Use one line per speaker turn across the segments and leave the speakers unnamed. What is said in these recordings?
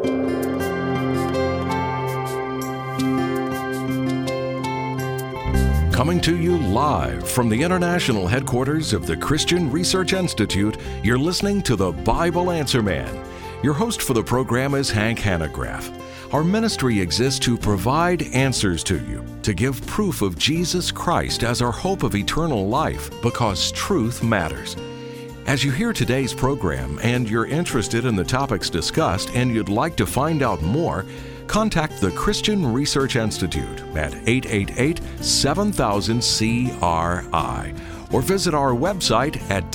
Coming to you live from the international headquarters of the Christian Research Institute, you're listening to the Bible Answer Man. Your host for the program is Hank Hanegraaff. Our ministry exists to provide answers to you, to give proof of Jesus Christ as our hope of eternal life, because truth matters. As you hear today's program and you're interested in the topics discussed and you'd like to find out more, contact the Christian Research Institute at 888-7000-CRI or visit our website at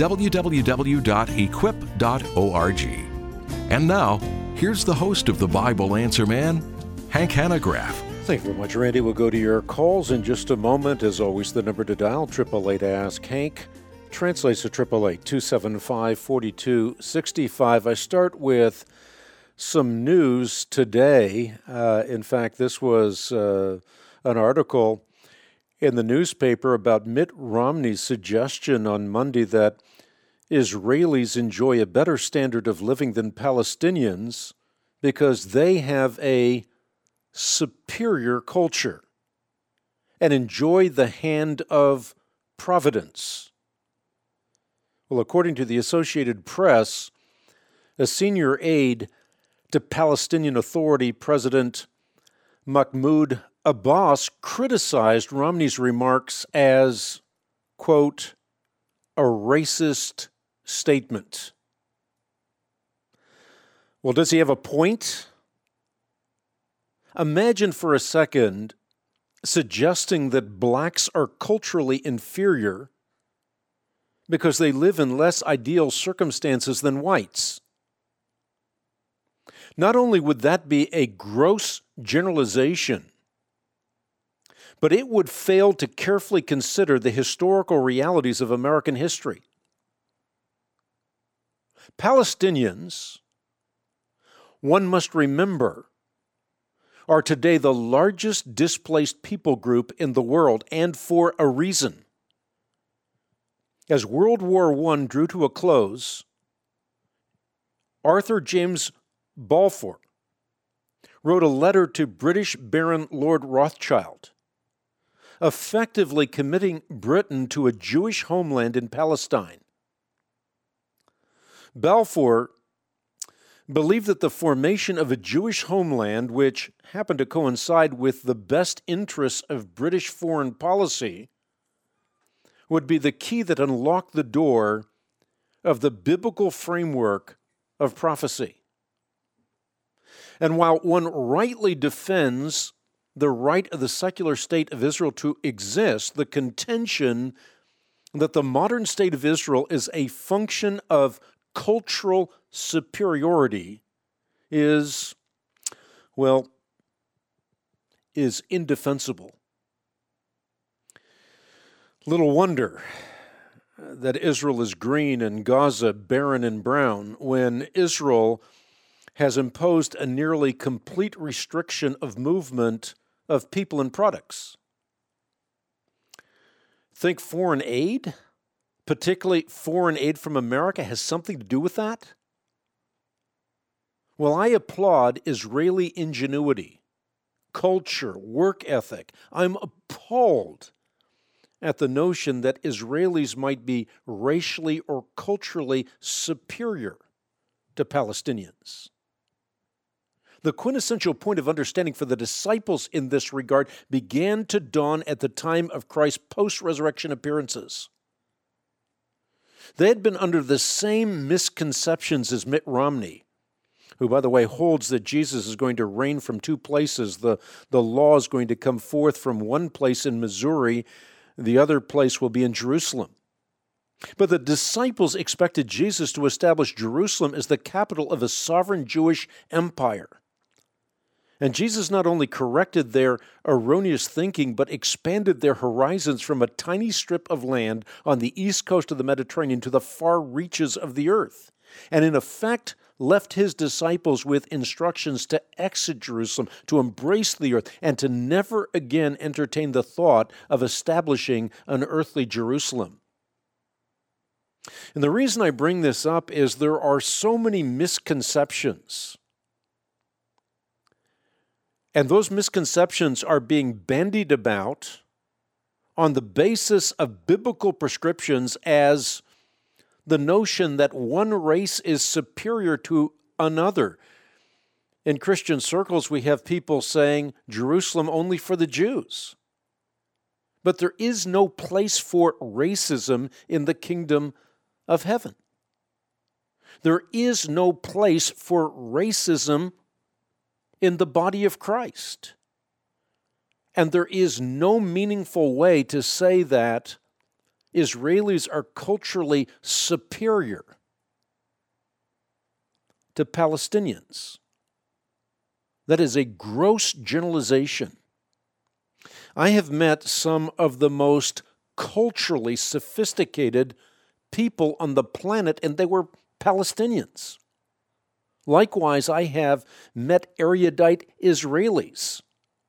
www.equip.org. And now, here's the host of the Bible Answer Man, Hank Hanegraaff.
Thank you very much, Randy. We'll go to your calls in just a moment. As always, the number to dial, 888-ASK-HANK, translates to 888-275-4265. I start with some news today. In fact, this was an article in the newspaper about Mitt Romney's suggestion on Monday that Israelis enjoy a better standard of living than Palestinians because they have a superior culture and enjoy the hand of providence. Well, according to the Associated Press, a senior aide to Palestinian Authority President Mahmoud Abbas criticized Romney's remarks as, quote, a racist statement. Well, does he have a point? Imagine for a second suggesting that blacks are culturally inferior because they live in less ideal circumstances than whites. Not only would that be a gross generalization, but it would fail to carefully consider the historical realities of American history. Palestinians, one must remember, are today the largest displaced people group in the world, and for a reason. As World War I drew to a close, Arthur James Balfour wrote a letter to British Baron Lord Rothschild, effectively committing Britain to a Jewish homeland in Palestine. Balfour believed that the formation of a Jewish homeland, which happened to coincide with the best interests of British foreign policy, would be the key that unlocked the door of the biblical framework of prophecy. And while one rightly defends the right of the secular state of Israel to exist, the contention that the modern state of Israel is a function of cultural superiority is indefensible. Little wonder that Israel is green and Gaza barren and brown when Israel has imposed a nearly complete restriction of movement of people and products. Think foreign aid, particularly foreign aid from America, has something to do with that? Well, I applaud Israeli ingenuity, culture, work ethic. I'm appalled at the notion that Israelis might be racially or culturally superior to Palestinians. The quintessential point of understanding for the disciples in this regard began to dawn at the time of Christ's post-resurrection appearances. They had been under the same misconceptions as Mitt Romney, who, by the way, holds that Jesus is going to reign from two places. The law is going to come forth from one place in Missouri, the other place will be in Jerusalem. But the disciples expected Jesus to establish Jerusalem as the capital of a sovereign Jewish empire. And Jesus not only corrected their erroneous thinking, but expanded their horizons from a tiny strip of land on the east coast of the Mediterranean to the far reaches of the earth, and in effect left his disciples with instructions to exit Jerusalem, to embrace the earth, and to never again entertain the thought of establishing an earthly Jerusalem. And the reason I bring this up is there are so many misconceptions And those misconceptions are being bandied about on the basis of biblical prescriptions as the notion that one race is superior to another. In Christian circles, we have people saying Jerusalem only for the Jews. But there is no place for racism in the kingdom of heaven. There is no place for racism in the body of Christ. And there is no meaningful way to say that Israelis are culturally superior to Palestinians. That is a gross generalization. I have met some of the most culturally sophisticated people on the planet, and they were Palestinians. Likewise, I have met erudite Israelis.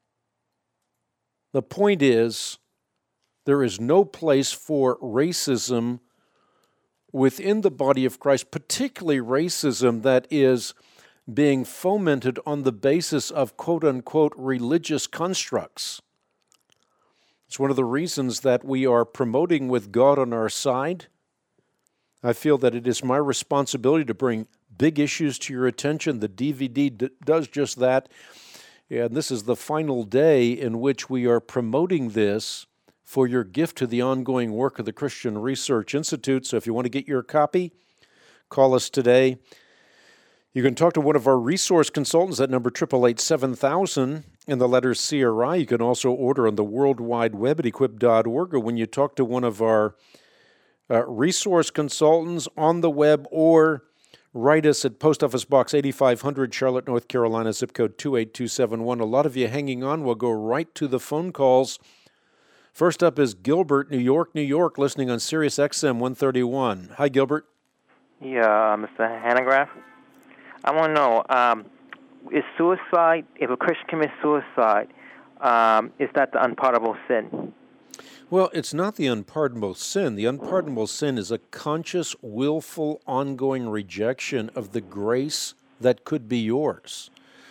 The point is, there is no place for racism within the body of Christ, particularly racism that is being fomented on the basis of quote-unquote religious constructs. It's one of the reasons that we are promoting With God on Our Side. I feel that it is my responsibility to bring big issues to your attention. The DVD does just that. And this is the final day in which we are promoting this for your gift to the ongoing work of the Christian Research Institute. So if you want to get your copy, call us today. You can talk to one of our resource consultants at number 888-7000 in the letters CRI. You can also order on the World Wide Web at equip.org, or when you talk to one of our resource consultants on the web, or write us at Post Office Box 8500, Charlotte, North Carolina, zip code 28271. A lot of you hanging on. We'll go right to the phone calls. First up is Gilbert, New York, listening on Sirius XM 131. Hi, Gilbert.
Yeah, Mr. Hanegraaff. I want to know, is suicide, if a Christian commits suicide, is that the unpardonable sin?
Well, it's not the unpardonable sin. The unpardonable sin is a conscious, willful, ongoing rejection of the grace that could be yours.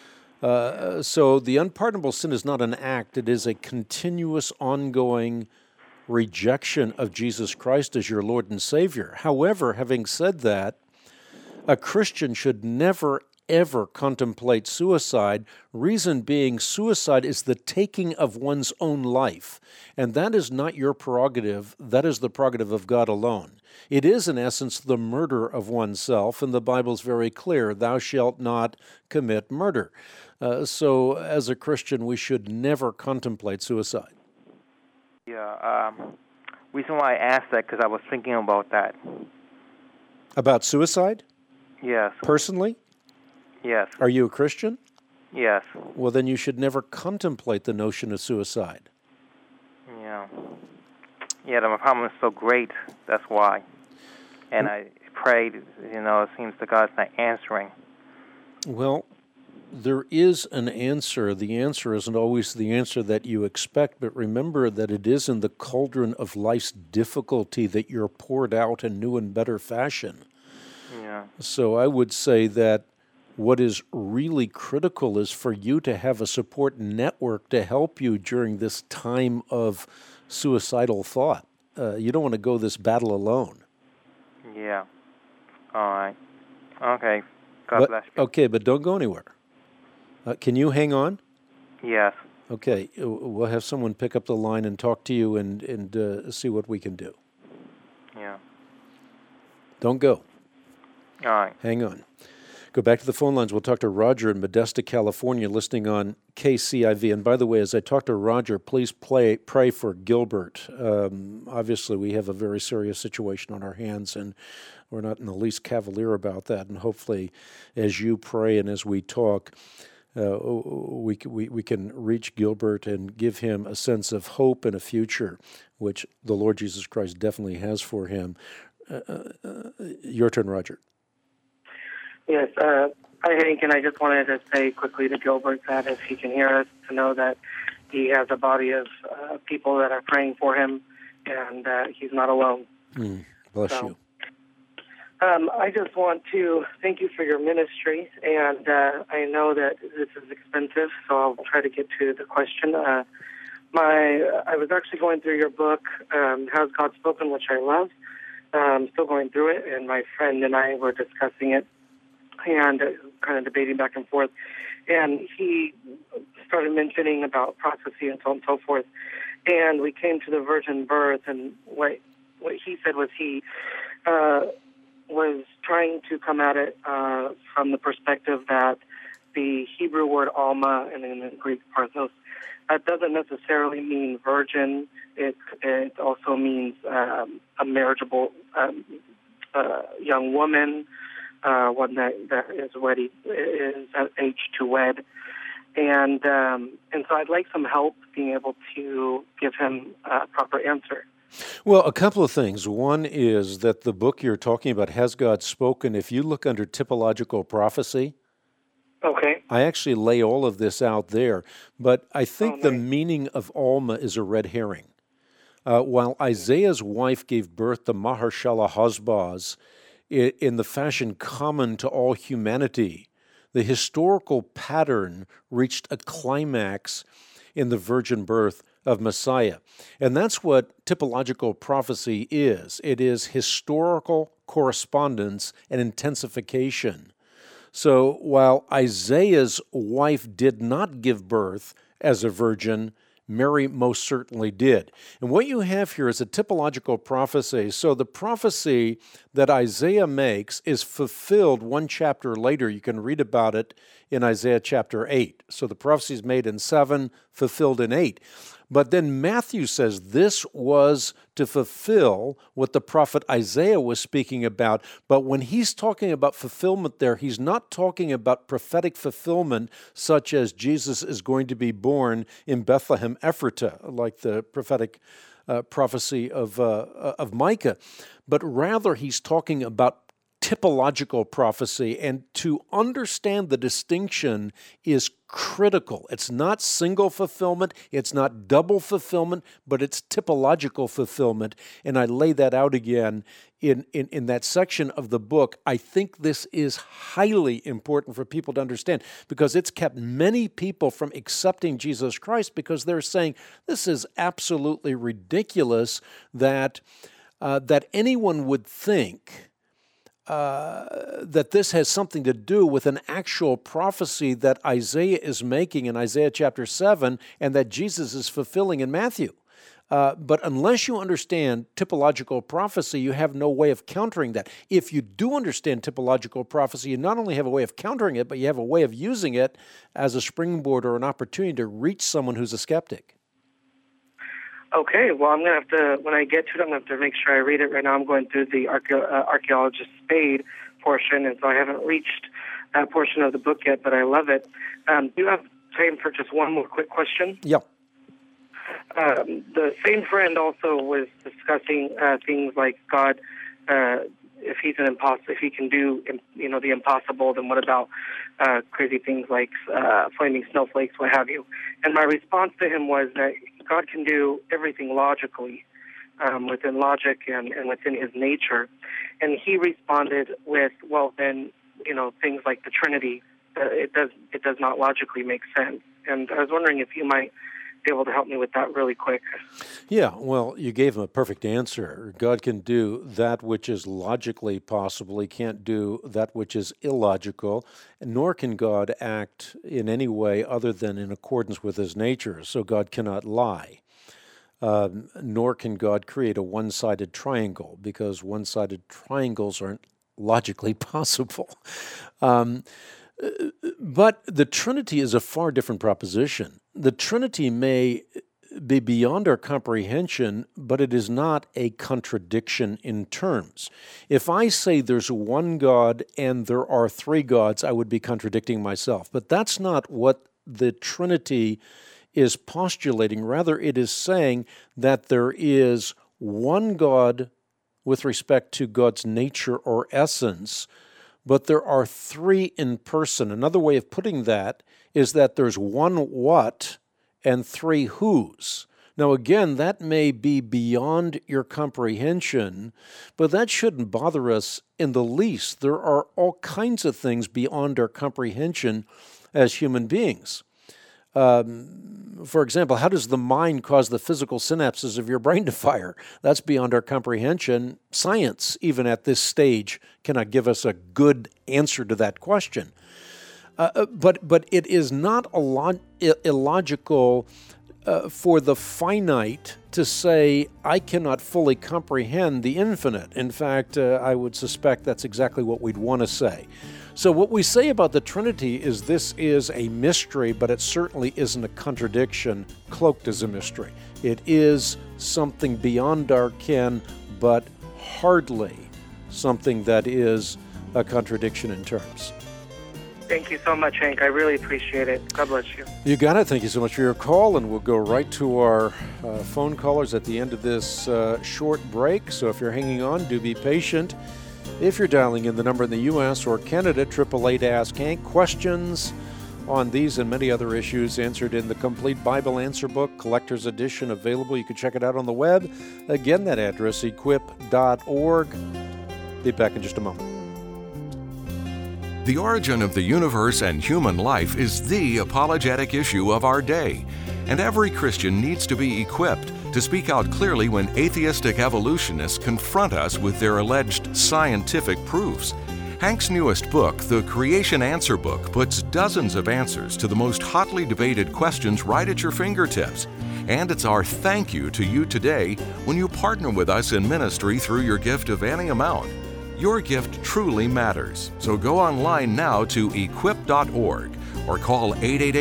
So the unpardonable sin is not an act. It is a continuous, ongoing rejection of Jesus Christ as your Lord and Savior. However, having said that, a Christian should never, ever contemplate suicide. Reason being, suicide is the taking of one's own life. And that is not your prerogative. That is the prerogative of God alone. It is, in essence, the murder of oneself, and the Bible's very clear, thou shalt not commit murder. So as a Christian, we should never contemplate suicide.
Yeah, reason why I asked that, because I was thinking about that.
About suicide?
Yes.
Personally?
Yes.
Are you a Christian?
Yes.
Well, then you should never contemplate the notion of suicide.
Yeah. Yeah, my problem is so great, that's why. And I prayed, it seems that God's not answering.
Well, there is an answer. The answer isn't always the answer that you expect, but remember that it is in the cauldron of life's difficulty that you're poured out in new and better fashion.
Yeah.
So I would say that what is really critical is for you to have a support network to help you during this time of suicidal thought. You don't want to go this battle alone.
Yeah. All right. Okay. God bless you.
Okay, but don't go anywhere. Can you hang on?
Yes.
Okay. We'll have someone pick up the line and talk to you and see what we can do.
Yeah.
Don't go.
All right.
Hang on. Go back to the phone lines. We'll talk to Roger in Modesto, California, listening on KCIV. And by the way, as I talk to Roger, please pray for Gilbert. Obviously, we have a very serious situation on our hands, and we're not in the least cavalier about that. And hopefully, as you pray and as we talk, we can reach Gilbert and give him a sense of hope and a future, which the Lord Jesus Christ definitely has for him. Your turn, Roger.
Yes, hi Hank, and I just wanted to say quickly to Gilbert that if he can hear us, to know that he has a body of people that are praying for him, and he's not alone.
Bless you.
I just want to thank you for your ministry, and I know that this is expensive, so I'll try to get to the question. I was actually going through your book, Has God Spoken, which I love. I'm still going through it, and my friend and I were discussing it and kind of debating back and forth. And he started mentioning about prophecy and so on and so forth. And we came to the virgin birth, and what he said was he was trying to come at it from the perspective that the Hebrew word alma and in the Greek parthos, that doesn't necessarily mean virgin. It also means a marriageable young woman, one that is ready, is at age to wed. And so I'd like some help being able to give him a proper answer.
Well, a couple of things. One is that the book you're talking about, Has God Spoken? If you look under typological prophecy,
okay,
I actually lay all of this out there. But I think the meaning of Alma is a red herring. While Isaiah's wife gave birth to Maher-shalal-Hash-Baz in the fashion common to all humanity, the historical pattern reached a climax in the virgin birth of Messiah. And that's what typological prophecy is. It is historical correspondence and intensification. So while Isaiah's wife did not give birth as a virgin, Mary most certainly did. And what you have here is a typological prophecy. So the prophecy that Isaiah makes is fulfilled one chapter later. You can read about it in Isaiah chapter 8. So the prophecy is made in 7, fulfilled in 8. But then Matthew says this was to fulfill what the prophet Isaiah was speaking about. But when he's talking about fulfillment there, he's not talking about prophetic fulfillment such as Jesus is going to be born in Bethlehem Ephratah, like the prophetic prophecy of Micah. But rather he's talking about typological prophecy, and to understand the distinction is critical. It's not single fulfillment, it's not double fulfillment, but it's typological fulfillment, and I lay that out again in that section of the book. I think this is highly important for people to understand because it's kept many people from accepting Jesus Christ because they're saying this is absolutely ridiculous that anyone would think that this has something to do with an actual prophecy that Isaiah is making in Isaiah chapter 7 and that Jesus is fulfilling in Matthew. But unless you understand typological prophecy, you have no way of countering that. If you do understand typological prophecy, you not only have a way of countering it, but you have a way of using it as a springboard or an opportunity to reach someone who's a skeptic.
Okay, well, I'm going to have to, when I get to it, I'm going to have to make sure I read it. Right now I'm going through the archaeologist Spade portion, and so I haven't reached that portion of the book yet, but I love it. Do you have time for just one more quick question?
Yeah.
The same friend also was discussing things like God, if he's an impossible, if he can do, the impossible, then what about crazy things like flaming snowflakes, what have you? And my response to him was that God can do everything logically, within logic and within his nature. And he responded with, well, then, things like the Trinity, it does not logically make sense. And I was wondering if you might be able to help me with that really quick.
Yeah, well, you gave him a perfect answer. God can do that which is logically possible. He can't do that which is illogical, nor can God act in any way other than in accordance with his nature. So God cannot lie. Nor can God create a one-sided triangle, because one-sided triangles aren't logically possible. But the Trinity is a far different proposition. The Trinity may be beyond our comprehension, but it is not a contradiction in terms. If I say there's one God and there are three gods, I would be contradicting myself. But that's not what the Trinity is postulating. Rather, it is saying that there is one God with respect to God's nature or essence, but there are three in person. Another way of putting that is that there's one what and three whos. Now, again, that may be beyond your comprehension, but that shouldn't bother us in the least. There are all kinds of things beyond our comprehension as human beings. For example, how does the mind cause the physical synapses of your brain to fire? That's beyond our comprehension. Science, even at this stage, cannot give us a good answer to that question. But it is not illogical for the finite to say, I cannot fully comprehend the infinite. In fact, I would suspect that's exactly what we'd want to say. So what we say about the Trinity is this is a mystery, but it certainly isn't a contradiction cloaked as a mystery. It is something beyond our ken, but hardly something that is a contradiction in terms.
Thank you so much, Hank. I really appreciate it. God bless you.
You got it. Thank you so much for your call, and we'll go right to our phone callers at the end of this short break. So if you're hanging on, do be patient. If you're dialing in the number in the U.S. or Canada, 888-ASK-HANK, questions on these and many other issues answered in the Complete Bible Answer Book, Collector's Edition, available. You can check it out on the web. Again, that address, equip.org. Be back in just a moment.
The origin of the universe and human life is the apologetic issue of our day, and every Christian needs to be equipped to speak out clearly when atheistic evolutionists confront us with their alleged scientific proofs. Hank's newest book, The Creation Answer Book, puts dozens of answers to the most hotly debated questions right at your fingertips. And it's our thank you to you today when you partner with us in ministry through your gift of any amount. Your gift truly matters, so go online now to equip.org or call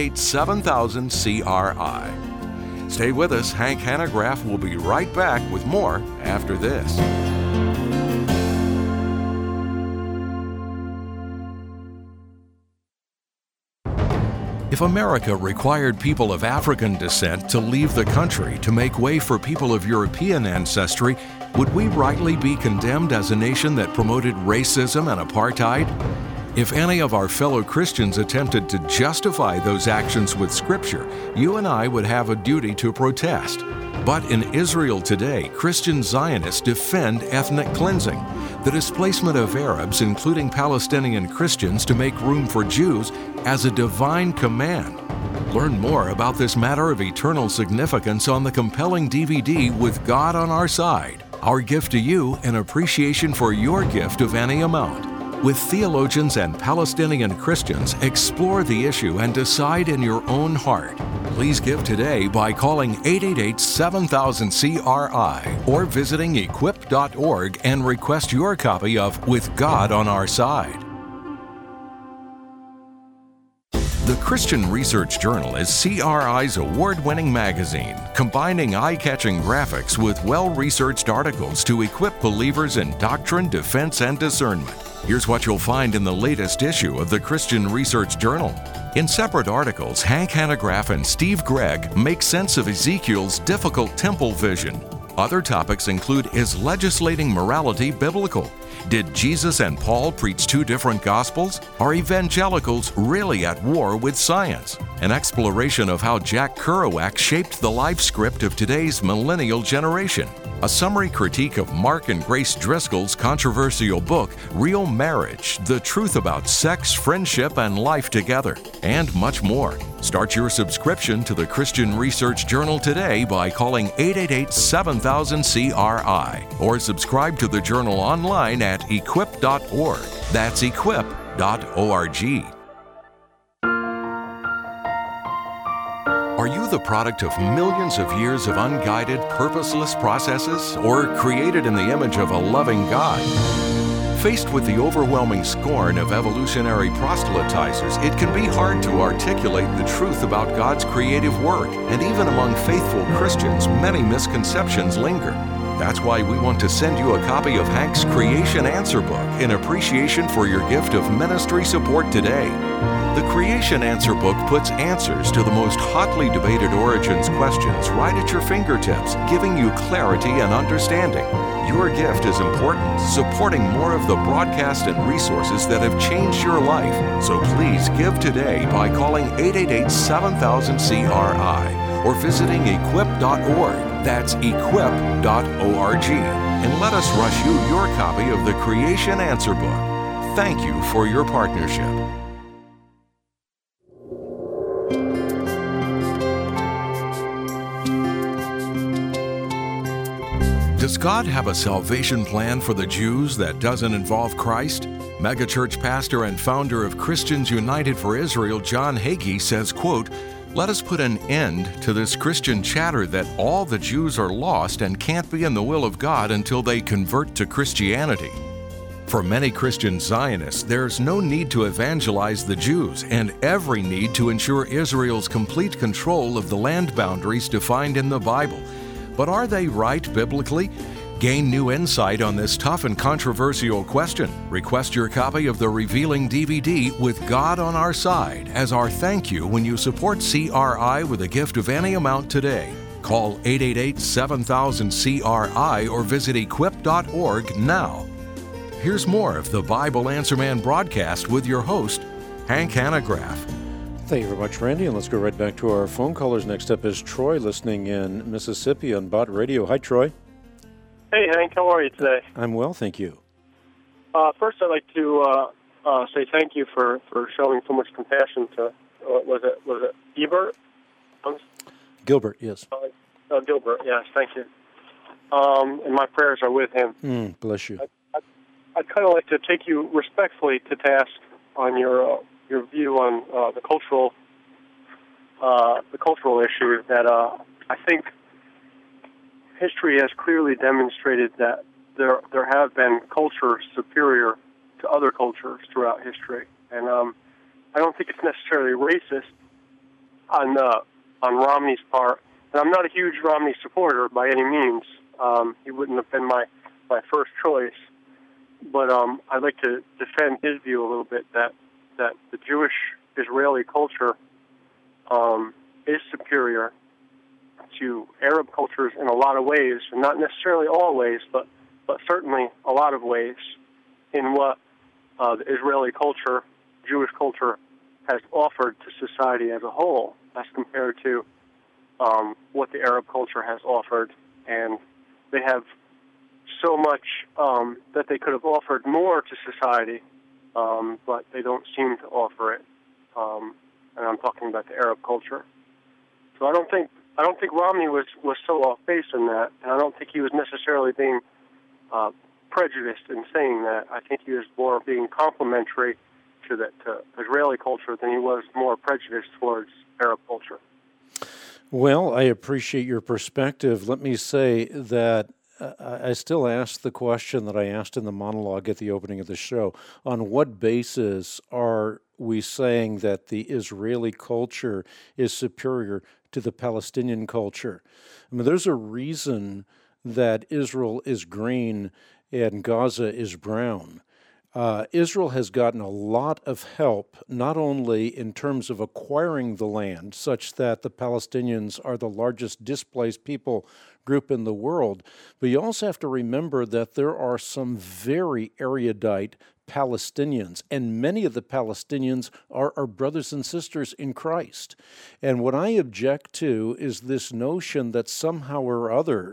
888-7000-CRI. Stay with us. Hank Hanegraaff will be right back with more after this. If America required people of African descent to leave the country to make way for people of European ancestry, would we rightly be condemned as a nation that promoted racism and apartheid? If any of our fellow Christians attempted to justify those actions with Scripture, you and I would have a duty to protest. But in Israel today, Christian Zionists defend ethnic cleansing, the displacement of Arabs, including Palestinian Christians, to make room for Jews, as a divine command. Learn more about this matter of eternal significance on the compelling DVD With God on Our Side, our gift to you in appreciation for your gift of any amount. With theologians and Palestinian Christians, explore the issue and decide in your own heart. Please give today by calling 888-7000-CRI or visiting equip.org and request your copy of With God on Our Side. The Christian Research Journal is CRI's award-winning magazine, combining eye-catching graphics with well-researched articles to equip believers in doctrine, defense, and discernment. Here's what you'll find in the latest issue of the Christian Research Journal. In separate articles, Hank Hanegraaff and Steve Gregg make sense of Ezekiel's difficult temple vision. Other topics include, is legislating morality biblical? Did Jesus and Paul preach two different gospels? Are evangelicals really at war with science? An exploration of how Jack Kerouac shaped the life script of today's millennial generation. A summary critique of Mark and Grace Driscoll's controversial book, Real Marriage: The Truth About Sex, Friendship, and Life Together, and much more. Start your subscription to the Christian Research Journal today by calling 888-7000-CRI or subscribe to the journal online at equip.org. That's equip.org. Are you the product of millions of years of unguided, purposeless processes, or created in the image of a loving God? Faced with the overwhelming scorn of evolutionary proselytizers, it can be hard to articulate the truth about God's creative work, and even among faithful Christians, many misconceptions linger. That's why we want to send you a copy of Hank's Creation Answer Book in appreciation for your gift of ministry support today. The Creation Answer Book puts answers to the most hotly debated origins questions right at your fingertips, giving you clarity and understanding. Your gift is important, supporting more of the broadcast and resources that have changed your life. So please give today by calling 888-7000-CRI or visiting equip.org. That's equip.org. And let us rush you your copy of the Creation Answer Book. Thank you for your partnership. Does God have a salvation plan for the Jews that doesn't involve Christ? Megachurch pastor and founder of Christians United for Israel, John Hagee, says, quote, "Let us put an end to this Christian chatter that all the Jews are lost and can't be in the will of God until they convert to Christianity." For many Christian Zionists, there's no need to evangelize the Jews and every need to ensure Israel's complete control of the land boundaries defined in the Bible. But are they right biblically? Gain new insight on this tough and controversial question. Request your copy of the Revealing DVD with God on Our Side as our thank you when you support CRI with a gift of any amount today. Call 888-7000-CRI or visit equip.org now. Here's more of the Bible Answer Man broadcast with your host, Hank Hanegraaff.
Thank you very much, Randy, and let's go right back to our phone callers. Next up is Troy, listening in Mississippi on Bott Radio. Hi, Troy.
Hey, Hank. How are you today?
I'm well, thank you.
First, I'd like to say thank you for showing so much compassion to, was it Ebert?
Gilbert, yes.
Gilbert, yes, thank you. And my prayers are with him.
Bless you.
I'd kind of like to take you respectfully to task on your view on the cultural issue that I think history has clearly demonstrated that there have been cultures superior to other cultures throughout history, and I don't think it's necessarily racist on Romney's part. And I'm not a huge Romney supporter by any means. He wouldn't have been my first choice, but I'd like to defend his view a little bit that the Jewish Israeli culture is superior to Arab cultures in a lot of ways, and not necessarily all ways, but certainly a lot of ways in what the Israeli culture, Jewish culture, has offered to society as a whole as compared to what the Arab culture has offered. And they have so much that they could have offered more to society, but they don't seem to offer it. And I'm talking about the Arab culture. So I don't think Romney was so off base in that, and I don't think he was necessarily being prejudiced in saying that. I think he was more being complimentary to Israeli culture than he was more prejudiced towards Arab culture.
Well, I appreciate your perspective. Let me say that I still ask the question that I asked in the monologue at the opening of the show. On what basis are we saying that the Israeli culture is superior to the Palestinian culture? I mean, there's a reason that Israel is green and Gaza is brown. Israel has gotten a lot of help, not only in terms of acquiring the land, such that the Palestinians are the largest displaced people group in the world, but you also have to remember that there are some very erudite Palestinians, and many of the Palestinians are our brothers and sisters in Christ. And what I object to is this notion that somehow or other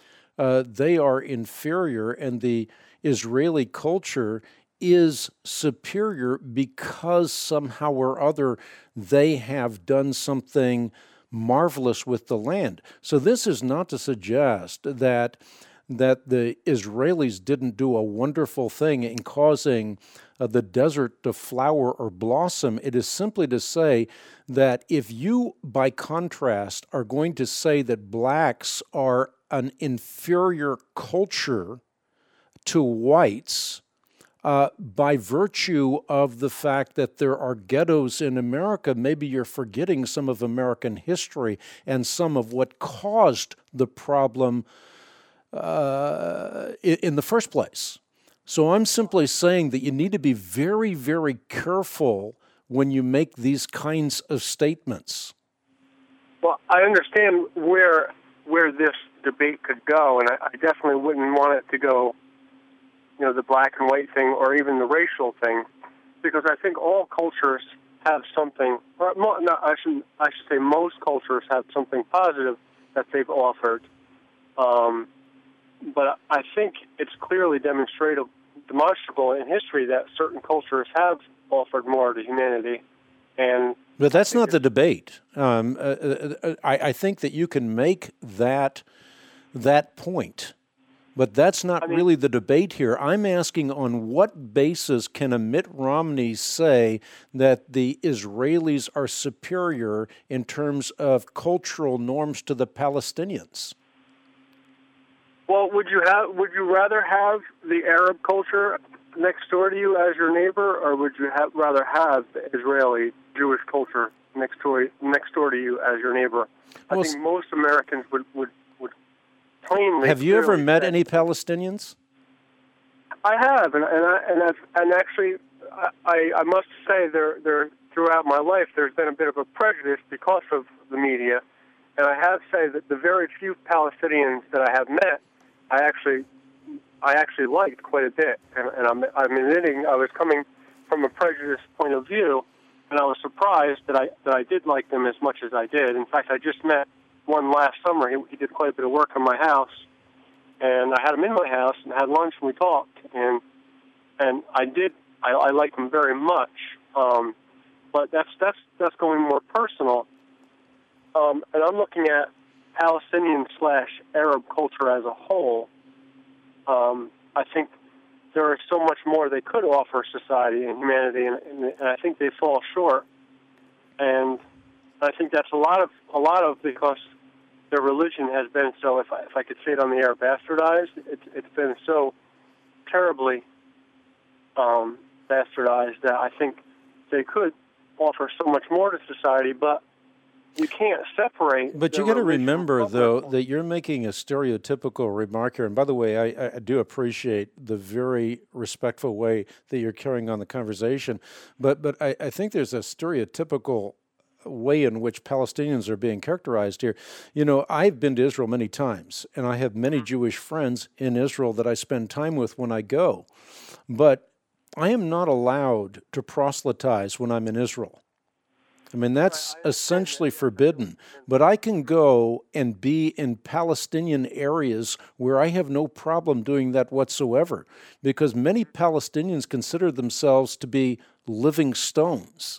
they are inferior and the Israeli culture is superior because somehow or other they have done something marvelous with the land. So this is not to suggest that the Israelis didn't do a wonderful thing in causing the desert to flower or blossom. It is simply to say that if you, by contrast, are going to say that blacks are an inferior culture to whites, by virtue of the fact that there are ghettos in America, maybe you're forgetting some of American history and some of what caused the problem in the first place. So I'm simply saying that you need to be very, very careful when you make these kinds of statements.
Well, I understand where this debate could go, and I definitely wouldn't want it to go, the black and white thing or even the racial thing, because I think all cultures have something, or I should say most cultures have something positive that they've offered. But I think it's clearly demonstrable in history that certain cultures have offered more to humanity.
But that's not the debate. I think that you can make that point, but that's not really the debate here. I'm asking, on what basis can a Mitt Romney say that the Israelis are superior in terms of cultural norms to the Palestinians?
Well, would you rather have the Arab culture next door to you as your neighbor, or would you rather have the Israeli Jewish culture next door to you as your neighbor? I think most Americans would plainly.
Have you ever met any Palestinians?
I have, and actually, I must say there throughout my life there's been a bit of a prejudice because of the media, and I have to say that the very few Palestinians that I have met, I actually liked quite a bit, and I'm admitting I was coming from a prejudiced point of view, and I was surprised that I did like them as much as I did. In fact, I just met one last summer. He did quite a bit of work on my house, and I had him in my house and had lunch, and we talked, and I liked him very much. But that's going more personal, and I'm looking at Palestinian/Arab culture as a whole. I think there is so much more they could offer society and humanity, and I think they fall short. And I think that's a lot of because their religion has been so, if I could say it on the air, bastardized. It's been so terribly bastardized that I think they could offer so much more to society, but you can't separate.
But you got to remember, though, that you're making a stereotypical remark here. And by the way, I do appreciate the very respectful way that you're carrying on the conversation. But I think there's a stereotypical way in which Palestinians are being characterized here. You know, I've been to Israel many times, and I have many Jewish friends in Israel that I spend time with when I go. But I am not allowed to proselytize when I'm in Israel. I mean, that's essentially forbidden. But I can go and be in Palestinian areas where I have no problem doing that whatsoever, because many Palestinians consider themselves to be living stones.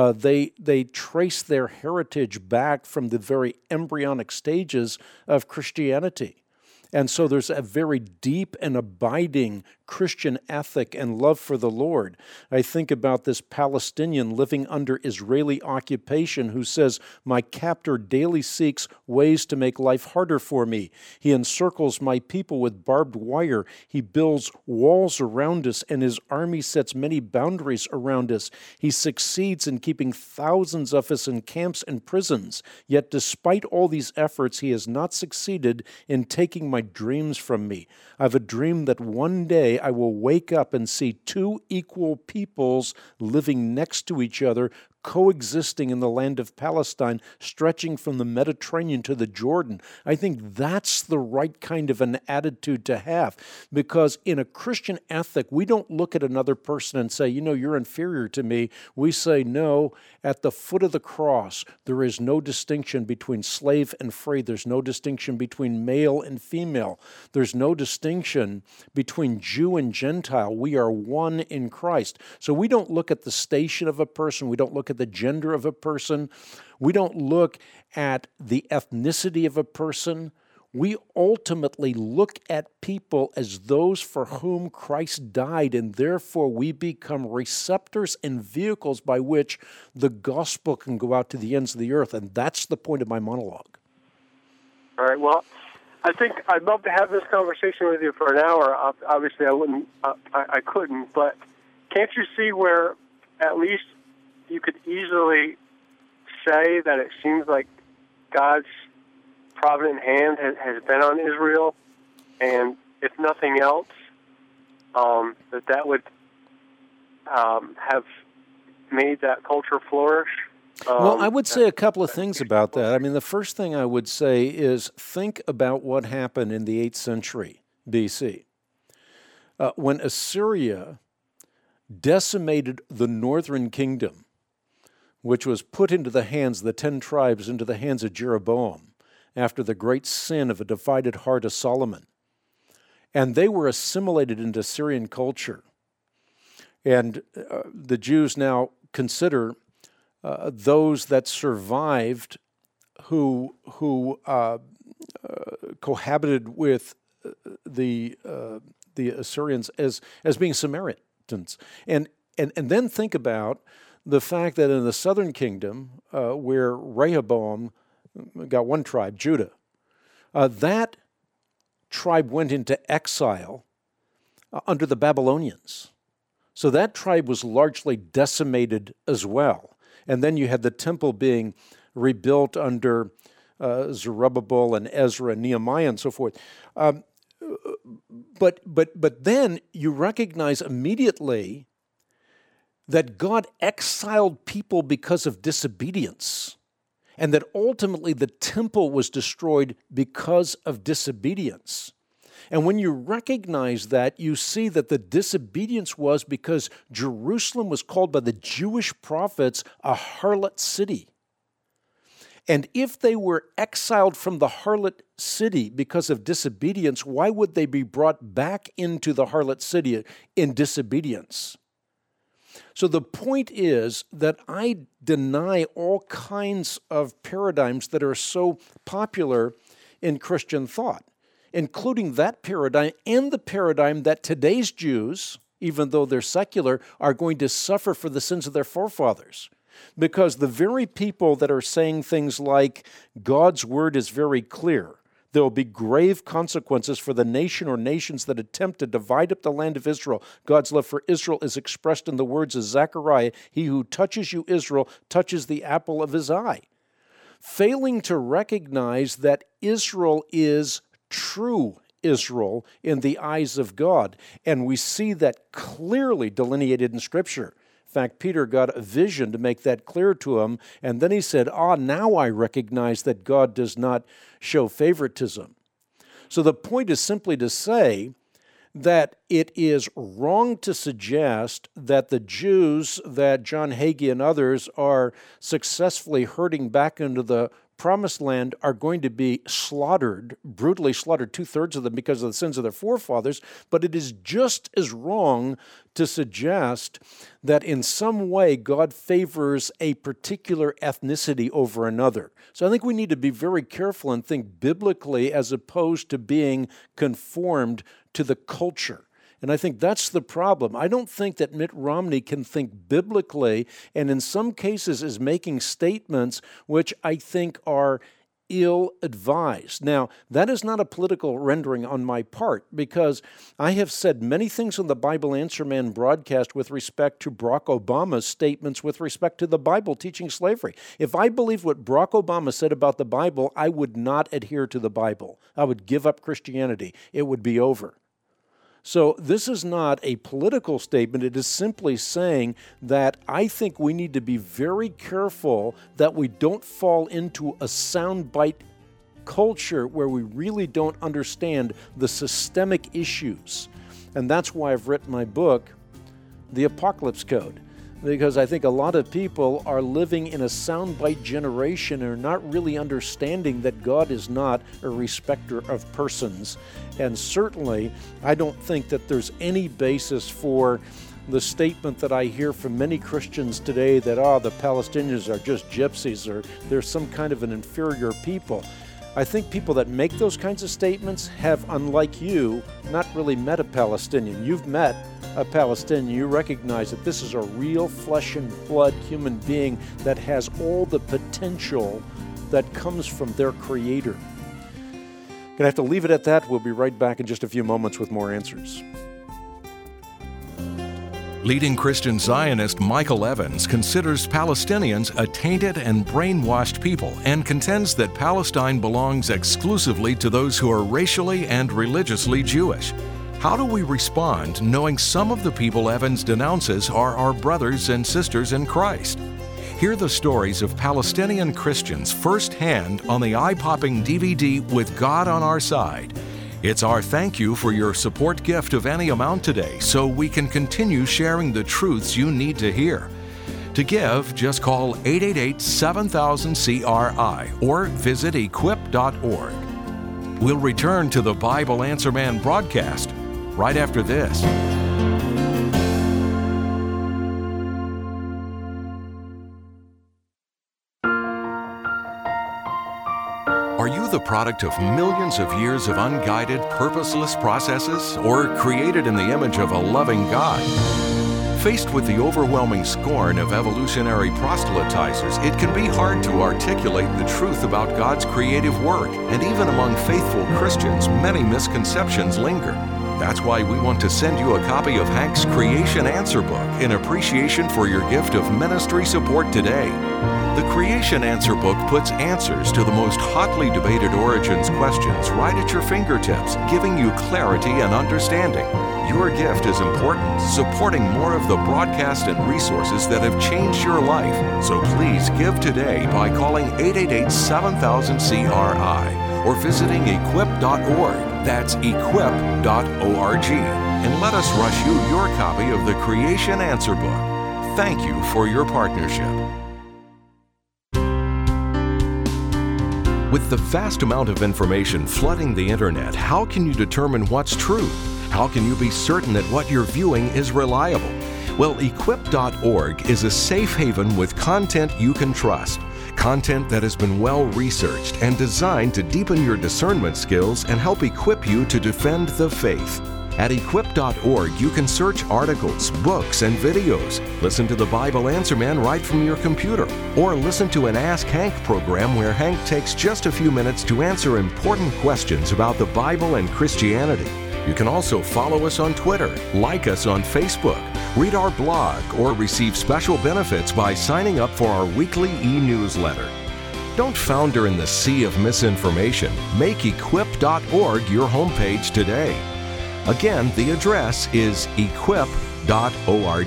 They trace their heritage back from the very embryonic stages of Christianity. And so there's a very deep and abiding Christian ethic and love for the Lord. I think about this Palestinian living under Israeli occupation who says, "My captor daily seeks ways to make life harder for me. He encircles my people with barbed wire. He builds walls around us, and his army sets many boundaries around us. He succeeds in keeping thousands of us in camps and prisons. Yet despite all these efforts, he has not succeeded in taking my dreams from me. I have a dream that one day I will wake up and see two equal peoples living next to each other, coexisting in the land of Palestine, stretching from the Mediterranean to the Jordan." I think that's the right kind of an attitude to have, because in a Christian ethic, we don't look at another person and say, you're inferior to me. We say, no, at the foot of the cross, there is no distinction between slave and free. There's no distinction between male and female. There's no distinction between Jew and Gentile. We are one in Christ. So we don't look at the station of a person. We don't look at the gender of a person. We don't look at the ethnicity of a person. We ultimately look at people as those for whom Christ died, and therefore we become receptors and vehicles by which the gospel can go out to the ends of the earth, and that's the point of my monologue.
All right, well, I think I'd love to have this conversation with you for an hour. Obviously, I couldn't, but can't you see where at least you could easily say that it seems like God's provident hand has been on Israel, and if nothing else, that would have made that culture flourish?
Well, I would say a couple of things about that. I mean, the first thing I would say is think about what happened in the 8th century BC. When Assyria decimated the northern kingdom, which was put into the hands, the 10 tribes, into the hands of Jeroboam after the great sin of a divided heart of Solomon. And they were assimilated into Syrian culture. And the Jews now consider those that survived who cohabited with the Assyrians as being Samaritans. And then think about the fact that in the southern kingdom, where Rehoboam got one tribe, Judah, that tribe went into exile under the Babylonians. So that tribe was largely decimated as well. And then you had the temple being rebuilt under Zerubbabel and Ezra and Nehemiah and so forth. But then you recognize immediately that God exiled people because of disobedience, and that ultimately the temple was destroyed because of disobedience. And when you recognize that, you see that the disobedience was because Jerusalem was called by the Jewish prophets a harlot city. And if they were exiled from the harlot city because of disobedience, why would they be brought back into the harlot city in disobedience? So the point is that I deny all kinds of paradigms that are so popular in Christian thought, including that paradigm and the paradigm that today's Jews, even though they're secular, are going to suffer for the sins of their forefathers. Because the very people that are saying things like, God's word is very clear, there will be grave consequences for the nation or nations that attempt to divide up the land of Israel. God's love for Israel is expressed in the words of Zechariah, he who touches you, Israel, touches the apple of his eye. Failing to recognize that Israel is true Israel in the eyes of God. And we see that clearly delineated in Scripture. In fact, Peter got a vision to make that clear to him, and then he said, now I recognize that God does not show favoritism. So the point is simply to say that it is wrong to suggest that the Jews that John Hagee and others are successfully herding back into the Promised Land are going to be slaughtered, brutally slaughtered, 2/3 of them because of the sins of their forefathers, but it is just as wrong to suggest that in some way God favors a particular ethnicity over another. So I think we need to be very careful and think biblically as opposed to being conformed to the culture. And I think that's the problem. I don't think that Mitt Romney can think biblically, and in some cases is making statements which I think are ill-advised. Now, that is not a political rendering on my part, because I have said many things on the Bible Answer Man broadcast with respect to Barack Obama's statements with respect to the Bible teaching slavery. If I believed what Barack Obama said about the Bible, I would not adhere to the Bible. I would give up Christianity. It would be over. So this is not a political statement. It is simply saying that I think we need to be very careful that we don't fall into a soundbite culture where we really don't understand the systemic issues. And that's why I've written my book, The Apocalypse Code, because I think a lot of people are living in a soundbite generation and are not really understanding that God is not a respecter of persons. And certainly, I don't think that there's any basis for the statement that I hear from many Christians today that, the Palestinians are just gypsies or they're some kind of an inferior people. I think people that make those kinds of statements have, unlike you, not really met a Palestinian. You've met a Palestinian. You recognize that this is a real flesh and blood human being that has all the potential that comes from their Creator. Gonna have to leave it at that. We'll be right back in just a few moments with more answers.
Leading Christian Zionist Michael Evans considers Palestinians a tainted and brainwashed people and contends that Palestine belongs exclusively to those who are racially and religiously Jewish. How do we respond knowing some of the people Evans denounces are our brothers and sisters in Christ? Hear the stories of Palestinian Christians firsthand on the eye-popping DVD With God on Our Side. It's our thank you for your support gift of any amount today so we can continue sharing the truths you need to hear. To give, just call 888-7000-CRI or visit equip.org. We'll return to the Bible Answer Man broadcast right after this. Are you the product of millions of years of unguided, purposeless processes, or created in the image of a loving God? Faced with the overwhelming scorn of evolutionary proselytizers, it can be hard to articulate the truth about God's creative work, and even among faithful Christians, many misconceptions linger. That's why we want to send you a copy of Hank's Creation Answer Book in appreciation for your gift of ministry support today. The Creation Answer Book puts answers to the most hotly debated origins questions right at your fingertips, giving you clarity and understanding. Your gift is important, supporting more of the broadcast and resources that have changed your life. So please give today by calling 888-7000-CRI or visiting equip.org. That's equip.org. And let us rush you your copy of the Creation Answer Book. Thank you for your partnership. With the vast amount of information flooding the internet, how can you determine what's true? How can you be certain that what you're viewing is reliable? Well, equip.org is a safe haven with content you can trust. Content that has been well researched and designed to deepen your discernment skills and help equip you to defend the faith. At equip.org, you can search articles, books, and videos, listen to the Bible Answer Man right from your computer, or listen to an Ask Hank program where Hank takes just a few minutes to answer important questions about the Bible and Christianity. You can also follow us on Twitter, like us on Facebook, read our blog, or receive special benefits by signing up for our weekly e-newsletter. Don't founder in the sea of misinformation. Make equip.org your homepage today. Again, the address is equip.org.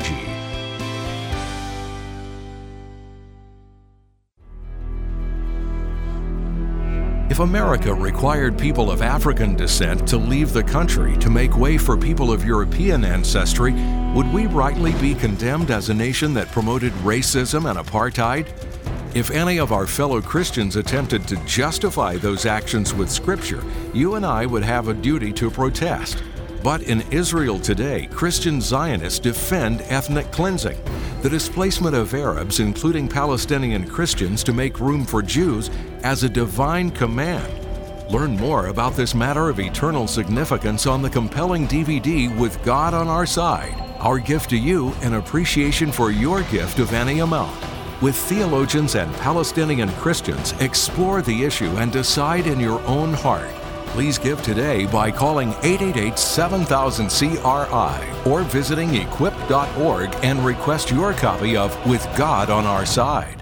If America required people of African descent to leave the country to make way for people of European ancestry, would we rightly be condemned as a nation that promoted racism and apartheid? If any of our fellow Christians attempted to justify those actions with Scripture, you and I would have a duty to protest. But in Israel today, Christian Zionists defend ethnic cleansing, the displacement of Arabs, including Palestinian Christians, to make room for Jews, as a divine command. Learn more about this matter of eternal significance on the compelling DVD With God on Our Side, our gift to you in appreciation for your gift of any amount. With theologians and Palestinian Christians, explore the issue and decide in your own heart. Please give today by calling 888-7000-CRI or visiting equip.org and request your copy of With God on Our Side.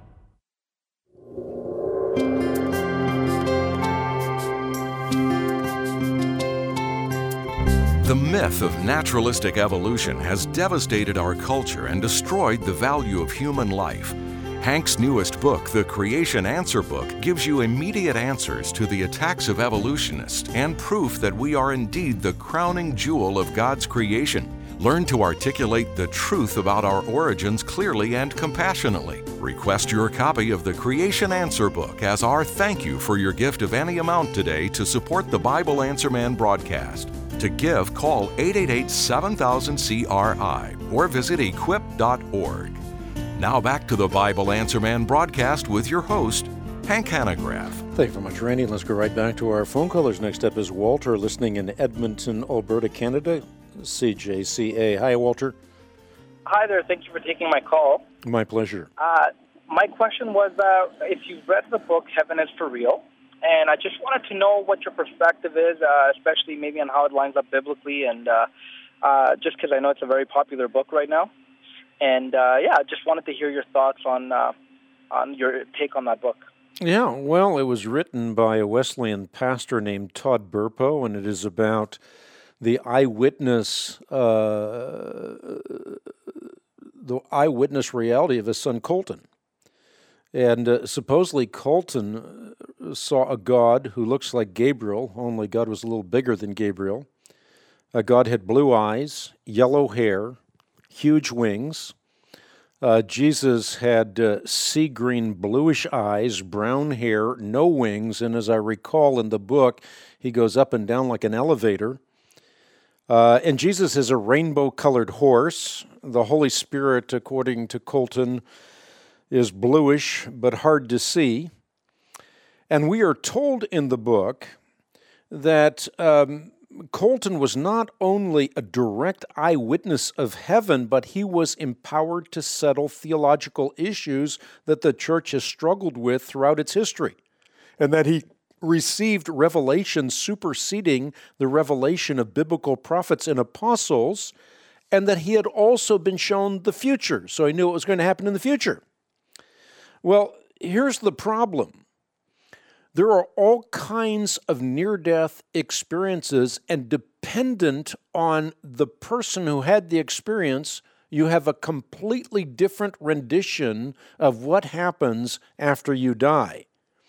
The myth of naturalistic evolution has devastated our culture and destroyed the value of human life. Hank's newest book, The Creation Answer Book, gives you immediate answers to the attacks of evolutionists and proof that we are indeed the crowning jewel of God's creation. Learn to articulate the truth about our origins clearly and compassionately. Request your copy of The Creation Answer Book as our thank you for your gift of any amount today to support the Bible Answer Man broadcast. To give, call 888-7000-CRI or visit equip.org. Now back to the Bible Answer Man broadcast with your host, Hank Hanegraaff.
Thank you very much, Randy. Let's go right back to our phone callers. Next up is Walter, listening in Edmonton, Alberta, Canada, CJCA. Hi, Walter.
Hi there. Thank you for taking my call.
My pleasure.
My question was, if you've read the book Heaven is for Real, and I just wanted to know what your perspective is, especially maybe on how it lines up biblically, and just because I know it's a very popular book right now. And, I just wanted to hear your thoughts on your take on that book.
Yeah, well, it was written by a Wesleyan pastor named Todd Burpo, and it is about the eyewitness reality of his son Colton. And supposedly Colton saw a God who looks like Gabriel, only God was a little bigger than Gabriel. God had blue eyes, yellow hair, huge wings, Jesus had sea green, bluish eyes, brown hair, no wings, and as I recall in the book, he goes up and down like an elevator. And Jesus is a rainbow-colored horse. The Holy Spirit, according to Colton, is bluish but hard to see. And we are told in the book that Colton was not only a direct eyewitness of heaven, but he was empowered to settle theological issues that the church has struggled with throughout its history, and that he received revelation superseding the revelation of biblical prophets and apostles, and that he had also been shown the future, so he knew what was going to happen in the future. Well, here's the problem. There are all kinds of near-death experiences, and dependent on the person who had the experience, you have a completely different rendition of what happens after you die.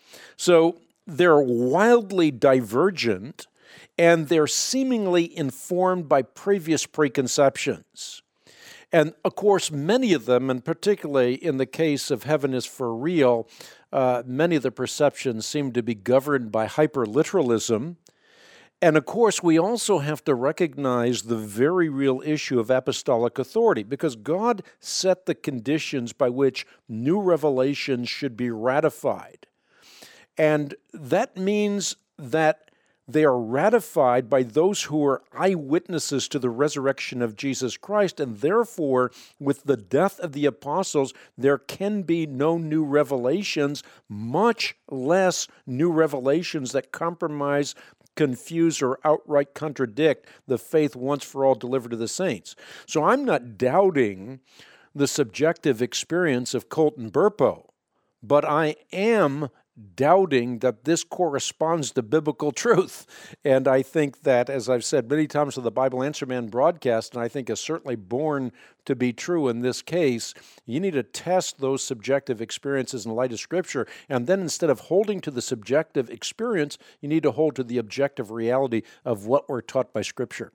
So they're wildly divergent, and they're seemingly informed by previous preconceptions. And, of course, many of them, and particularly in the case of Heaven is for Real, many of the perceptions seem to be governed by hyperliteralism. And, of course, we also have to recognize the very real issue of apostolic authority, because God set the conditions by which new revelations should be ratified. And that means that they are ratified by those who are eyewitnesses to the resurrection of Jesus Christ, and therefore, with the death of the apostles, there can be no new revelations, much less new revelations that compromise, confuse, or outright contradict the faith once for all delivered to the saints. So I'm not doubting the subjective experience of Colton Burpo, but I am doubting that this corresponds to biblical truth. And I think that, as I've said many times on the Bible Answer Man broadcast, and I think is certainly born to be true in this case, you need to test those subjective experiences in light of Scripture, and then instead of holding to the subjective experience, you need to hold to the objective reality of what we're taught by Scripture.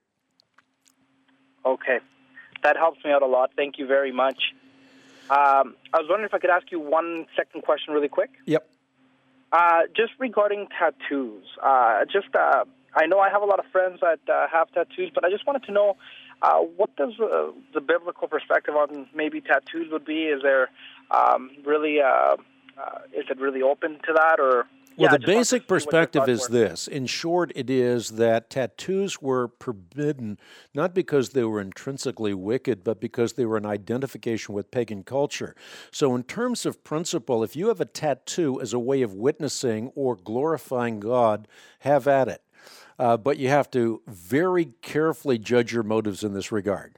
Okay. That helps me out a lot. Thank you very much. I was wondering if I could ask you one second question really quick.
Yep.
Just regarding tattoos, I know I have a lot of friends that have tattoos, but I just wanted to know what does the biblical perspective on maybe tattoos would be? Is there is it really open to that, or?
Well, the basic perspective is this. In short, it is that tattoos were forbidden not because they were intrinsically wicked, but because they were an identification with pagan culture. So in terms of principle, if you have a tattoo as a way of witnessing or glorifying God, have at it. But you have to very carefully judge your motives in this regard.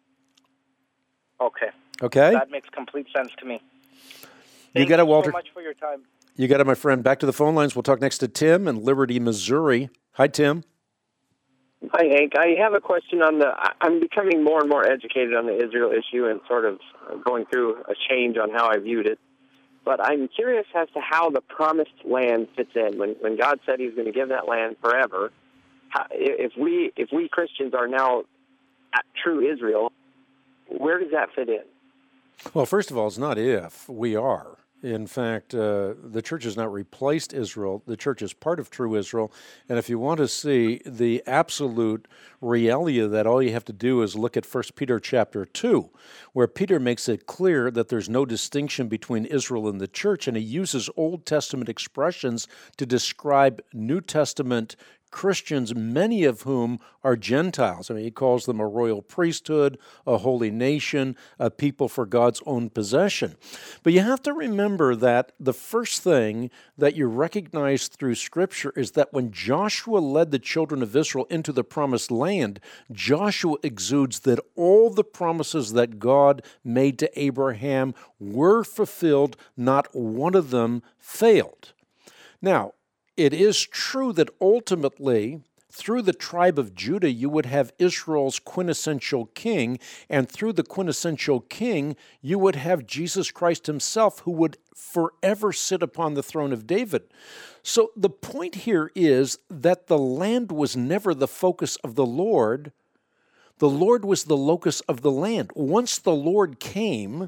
Okay.
Okay?
That makes complete sense to me.
You got it, Walter.
Thank you so much for your time.
You got it, my friend. Back to the phone lines. We'll talk next to Tim in Liberty, Missouri. Hi, Tim.
Hi, Hank. I have a question on I'm becoming more and more educated on the Israel issue and sort of going through a change on how I viewed it. But I'm curious as to how the promised land fits in. When God said he was going to give that land forever, if we Christians are now at true Israel, where does that fit in?
Well, first of all, it's not if. We are. In fact, the church has not replaced Israel. The church is part of true Israel. And if you want to see the absolute reality of that, all you have to do is look at 1 Peter chapter 2, where Peter makes it clear that there's no distinction between Israel and the church, and he uses Old Testament expressions to describe New Testament Christians, many of whom are Gentiles. I mean, he calls them a royal priesthood, a holy nation, a people for God's own possession. But you have to remember that the first thing that you recognize through Scripture is that when Joshua led the children of Israel into the promised land, Joshua exudes that all the promises that God made to Abraham were fulfilled, not one of them failed. Now, it is true that ultimately, through the tribe of Judah, you would have Israel's quintessential king, and through the quintessential king, you would have Jesus Christ himself, who would forever sit upon the throne of David. So the point here is that the land was never the focus of the Lord. The Lord was the locus of the land. Once the Lord came,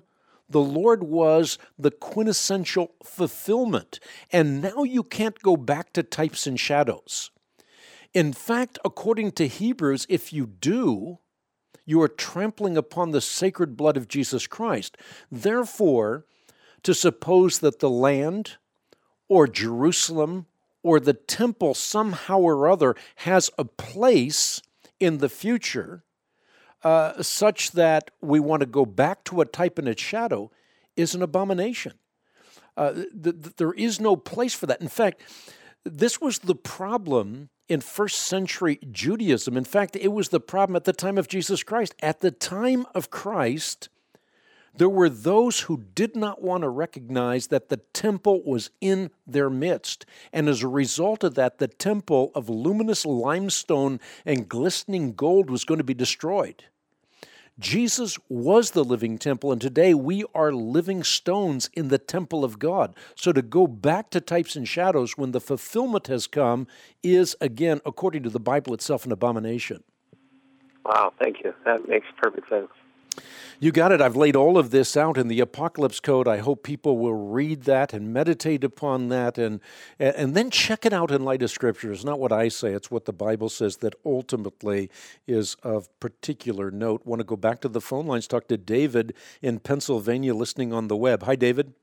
The Lord was the quintessential fulfillment. And now you can't go back to types and shadows. In fact, according to Hebrews, if you do, you are trampling upon the sacred blood of Jesus Christ. Therefore, to suppose that the land or Jerusalem or the temple somehow or other has a place in the future such that we want to go back to a type and a shadow is an abomination. There is no place for that. In fact, this was the problem in first century Judaism. In fact, it was the problem at the time of Jesus Christ. At the time of Christ, there were those who did not want to recognize that the temple was in their midst. And as a result of that, the temple of luminous limestone and glistening gold was going to be destroyed. Jesus was the living temple, and today we are living stones in the temple of God. So to go back to types and shadows when the fulfillment has come is, again, according to the Bible itself, an abomination.
Wow, thank you. That makes perfect sense.
You got it. I've laid all of this out in the Apocalypse Code. I hope people will read that and meditate upon that and then check it out in light of Scripture. It's not what I say. It's what the Bible says that ultimately is of particular note. Want to go back to the phone lines, talk to David in Pennsylvania listening on the web. Hi, David.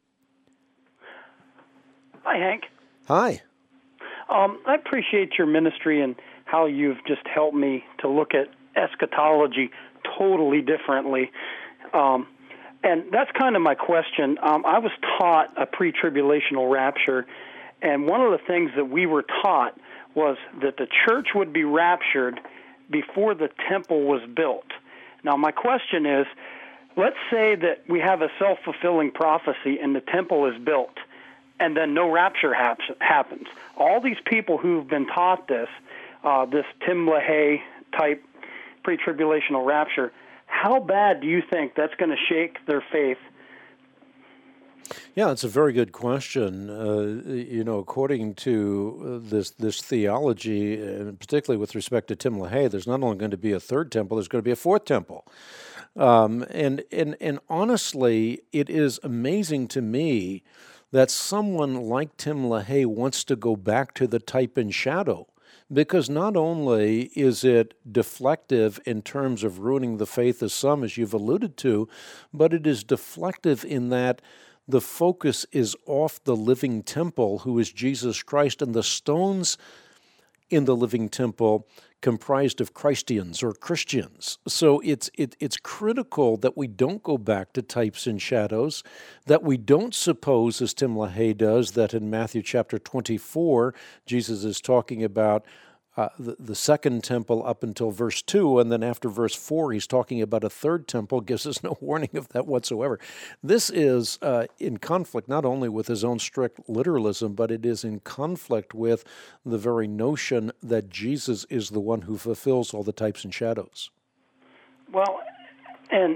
Hi, Hank.
Hi.
I appreciate your ministry and how you've just helped me to look at eschatology totally differently. And that's kind of my question. I was taught a pre-tribulational rapture, and one of the things that we were taught was that the church would be raptured before the temple was built. Now, my question is, let's say that we have a self-fulfilling prophecy and the temple is built, and then no rapture happens. All these people who've been taught this Tim LaHaye type pre-tribulational rapture, how bad do you think that's going to shake their faith?
Yeah, it's a very good question. According to this theology, and particularly with respect to Tim LaHaye, there's not only going to be a third temple, there's going to be a fourth temple. And honestly, it is amazing to me that someone like Tim LaHaye wants to go back to the type and shadow. Because not only is it deflective in terms of ruining the faith of some, as you've alluded to, but it is deflective in that the focus is off the living temple, who is Jesus Christ, and the stones in the living temple comprised of Christians or Christians. So it's critical that we don't go back to types and shadows, that we don't suppose, as Tim LaHaye does, that in Matthew chapter 24, Jesus is talking about the second temple up until verse 2, and then after verse 4, he's talking about a third temple, gives us no warning of that whatsoever. This is in conflict not only with his own strict literalism, but it is in conflict with the very notion that Jesus is the one who fulfills all the types and shadows.
Well, and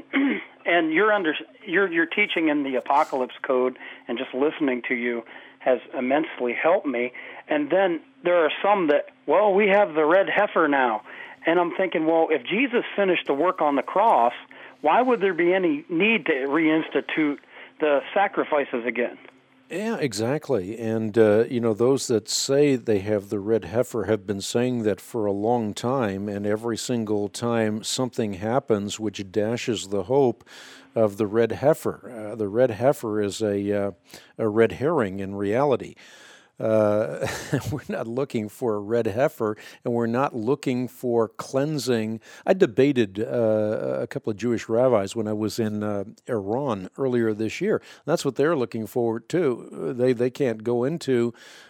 your teaching in the Apocalypse Code and just listening to you has immensely helped me. And then there are some that, well, we have the red heifer now. And I'm thinking, well, if Jesus finished the work on the cross, why would there be any need to reinstitute the sacrifices again?
Yeah, exactly. And, those that say they have the red heifer have been saying that for a long time, and every single time something happens which dashes the hope of the red heifer. The red heifer is a red herring in reality. We're not looking for a red heifer, and we're not looking for cleansing. I debated a couple of Jewish rabbis when I was in Iran earlier this year. That's what they're looking forward to. They can't go into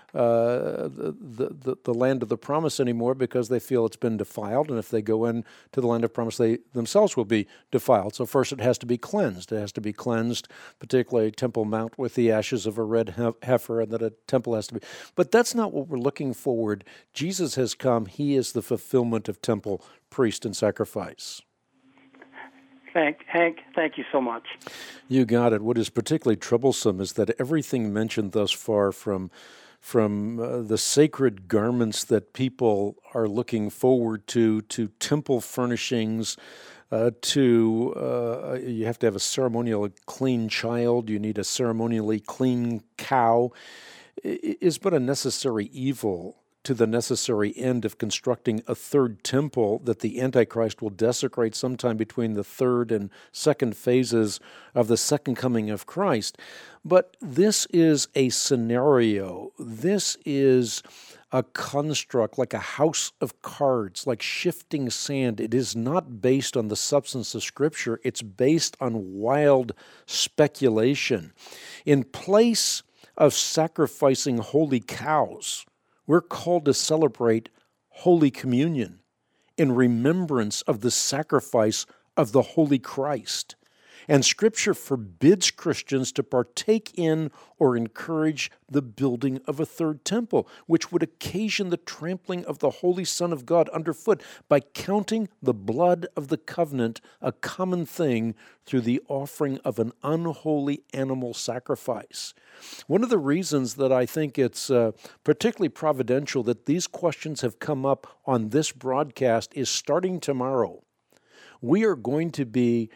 the land of the promise anymore because they feel it's been defiled, and if they go into the land of promise, they themselves will be defiled. So first it has to be cleansed. It has to be cleansed, particularly Temple Mount with the ashes of a red heifer, and that a temple has to be. But that's not what we're looking forward. Jesus has come. He is the fulfillment of temple, priest, and sacrifice.
Hank, thank you so much.
You got it. What is particularly troublesome is that everything mentioned thus far from the sacred garments that people are looking forward to temple furnishings, you have to have a ceremonially clean child, you need a ceremonially clean cow, is but a necessary evil to the necessary end of constructing a third temple that the Antichrist will desecrate sometime between the third and second phases of the second coming of Christ. But this is a scenario. This is a construct like a house of cards, like shifting sand. It is not based on the substance of Scripture. It's based on wild speculation. In place of sacrificing holy cows, we're called to celebrate Holy Communion in remembrance of the sacrifice of the Holy Christ. And Scripture forbids Christians to partake in or encourage the building of a third temple, which would occasion the trampling of the Holy Son of God underfoot by counting the blood of the covenant a common thing through the offering of an unholy animal sacrifice. One of the reasons that I think it's particularly providential that these questions have come up on this broadcast is starting tomorrow. We are going to be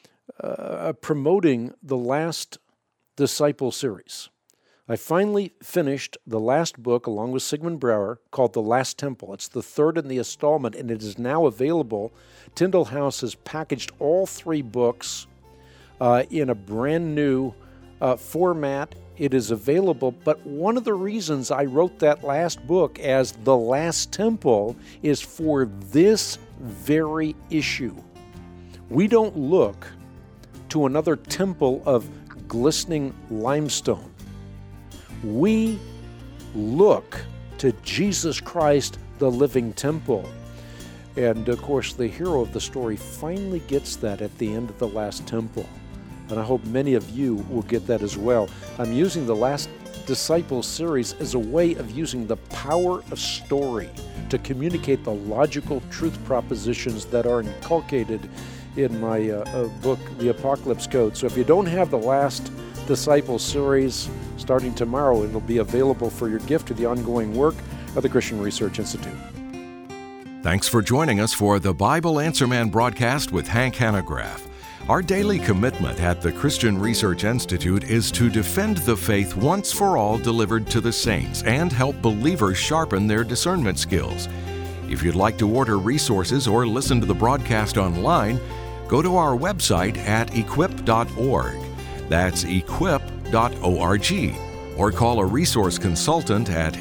promoting the Last Disciple series. I finally finished the last book along with Sigmund Bauer called The Last Temple. It's the third in the installment, and it is now available. Tyndale House has packaged all three books in a brand new format. It is available, but one of the reasons I wrote that last book as The Last Temple is for this very issue. We don't look to another temple of glistening limestone. We look to Jesus Christ, the living temple. And of course, the hero of the story finally gets that at the end of the Last Temple. And I hope many of you will get that as well. I'm using the Last Disciple series as a way of using the power of story to communicate the logical truth propositions that are inculcated in my book, The Apocalypse Code. So if you don't have the Last Disciple series, starting tomorrow, it'll be available for your gift to the ongoing work of the Christian Research Institute.
Thanks for joining us for the Bible Answer Man broadcast with Hank Hanegraaff. Our daily commitment at the Christian Research Institute is to defend the faith once for all delivered to the saints and help believers sharpen their discernment skills. If you'd like to order resources or listen to the broadcast online, go to our website at equip.org. That's equip.org. Or call a resource consultant at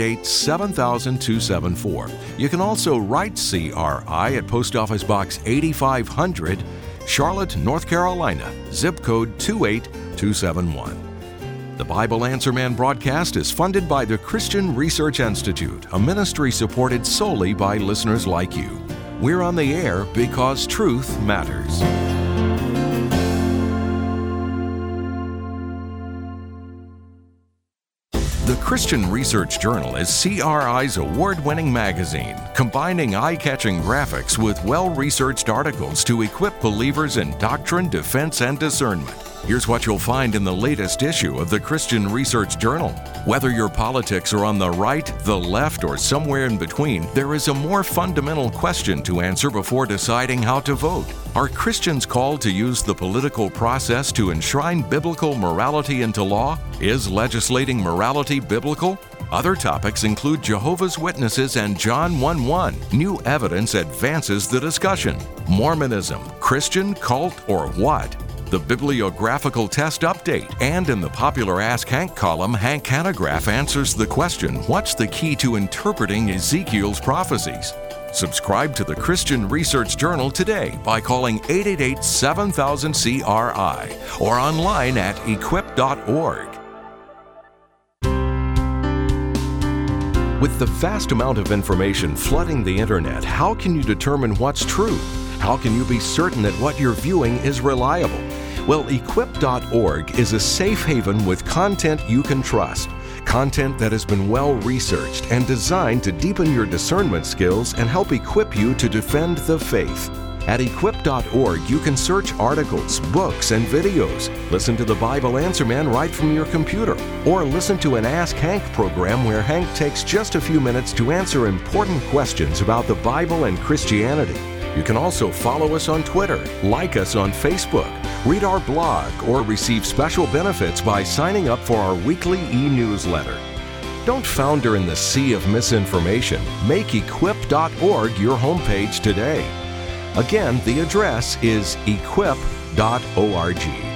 888-7000-274. You can also write CRI at Post Office Box 8500, Charlotte, North Carolina, zip code 28271. The Bible Answer Man broadcast is funded by the Christian Research Institute, a ministry supported solely by listeners like you. We're on the air because truth matters. The Christian Research Journal is CRI's award-winning magazine, combining eye-catching graphics with well-researched articles to equip believers in doctrine, defense, and discernment. Here's what you'll find in the latest issue of the Christian Research Journal. Whether your politics are on the right, the left, or somewhere in between, there is a more fundamental question to answer before deciding how to vote. Are Christians called to use the political process to enshrine biblical morality into law? Is legislating morality biblical? Other topics include Jehovah's Witnesses and John 1:1. New evidence advances the discussion. Mormonism, Christian, cult, or what? The Bibliographical Test Update, and in the popular Ask Hank column, Hank Hanegraaff answers the question, what's the key to interpreting Ezekiel's prophecies? Subscribe to the Christian Research Journal today by calling 888-7000-CRI or online at equip.org. With the vast amount of information flooding the internet, how can you determine what's true? How can you be certain that what you're viewing is reliable? Well, equip.org is a safe haven with content you can trust. Content that has been well researched and designed to deepen your discernment skills and help equip you to defend the faith. At equip.org, you can search articles, books, and videos. Listen to the Bible Answer Man right from your computer. Or listen to an Ask Hank program where Hank takes just a few minutes to answer important questions about the Bible and Christianity. You can also follow us on Twitter, like us on Facebook, read our blog, or receive special benefits by signing up for our weekly e-newsletter. Don't founder in the sea of misinformation. Make equip.org your homepage today. Again, the address is equip.org.